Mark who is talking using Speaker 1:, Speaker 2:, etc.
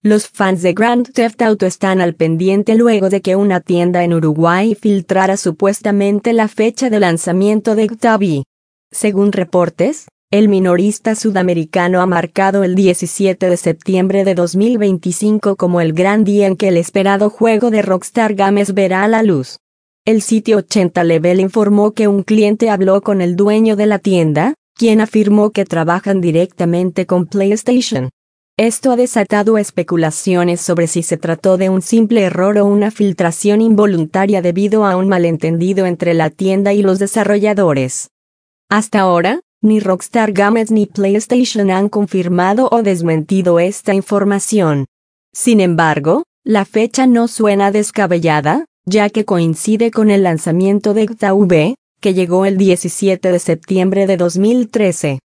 Speaker 1: Los fans de Grand Theft Auto están al pendiente luego de que una tienda en Uruguay filtrara supuestamente la fecha de lanzamiento de GTA V. Según reportes, el minorista sudamericano ha marcado el 17 de septiembre de 2025 como el gran día en que el esperado juego de Rockstar Games verá la luz. El sitio 80 Level informó que un cliente habló con el dueño de la tienda, quien afirmó que trabajan directamente con PlayStation. Esto ha desatado especulaciones sobre si se trató de un simple error o una filtración involuntaria debido a un malentendido entre la tienda y los desarrolladores. Hasta ahora, ni Rockstar Games ni PlayStation han confirmado o desmentido esta información. Sin embargo, la fecha no suena descabellada, ya que coincide con el lanzamiento de GTA V, que llegó el 17 de septiembre de 2013.